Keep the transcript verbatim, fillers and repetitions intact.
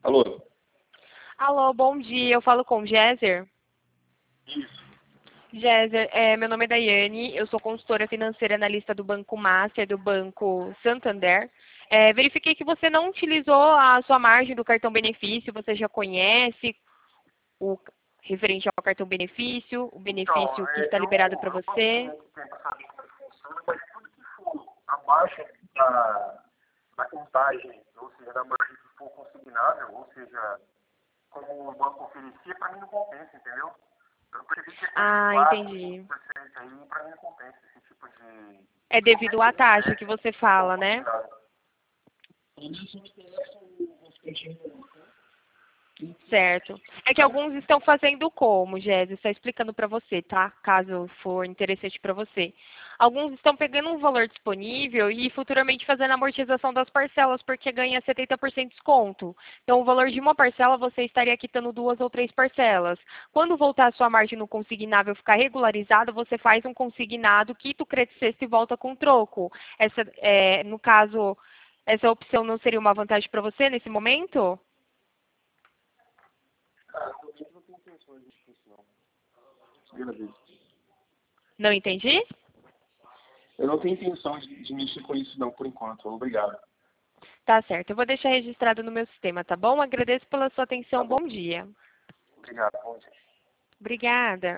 Alô? Alô, bom dia. Eu falo com o Géser. Isso. Géser, é, meu nome é Daiane, eu sou consultora financeira analista do Banco Master, do Banco Santander. É, verifiquei que você não utilizou a sua margem do cartão benefício, você já conhece o referente ao cartão benefício, o Então, benefício que é, está eu, liberado para eu você. tenho que tentar saber como funciona, mas tudo que for abaixo da, da contagem, ou seja, da margem que for consignável, ou seja, como o banco oferecia, para mim não compensa, entendeu? Eu percebi que é coisa de Ah, quatro, entendi. cinco por cento aí, para mim não compensa esse tipo de, É de qualquer devido à coisa, taxa né? que você Ou fala, né? consignado. Isso me interessa o restante. Certo. É que alguns estão fazendo como, Jéssica, só explicando para você, tá? Caso for interessante para você. Alguns estão pegando um valor disponível e futuramente fazendo a amortização das parcelas, porque ganha setenta por cento de desconto. Então, o valor de uma parcela, você estaria quitando duas ou três parcelas. Quando voltar a sua margem no consignável ficar regularizada, você faz um consignado, quita o crédito sexto e volta com troco. Essa, é, no caso, essa opção não seria uma vantagem para você nesse momento? Cara, eu também não tenho intenções de isso, não. Primeira vez. Não entendi? Eu não tenho intenção de, de mexer com isso, não, por enquanto. Obrigado. Tá certo. Eu vou deixar registrado no meu sistema, tá bom? Agradeço pela sua Tá atenção. bom. Bom dia. Obrigado. Bom dia. Obrigada.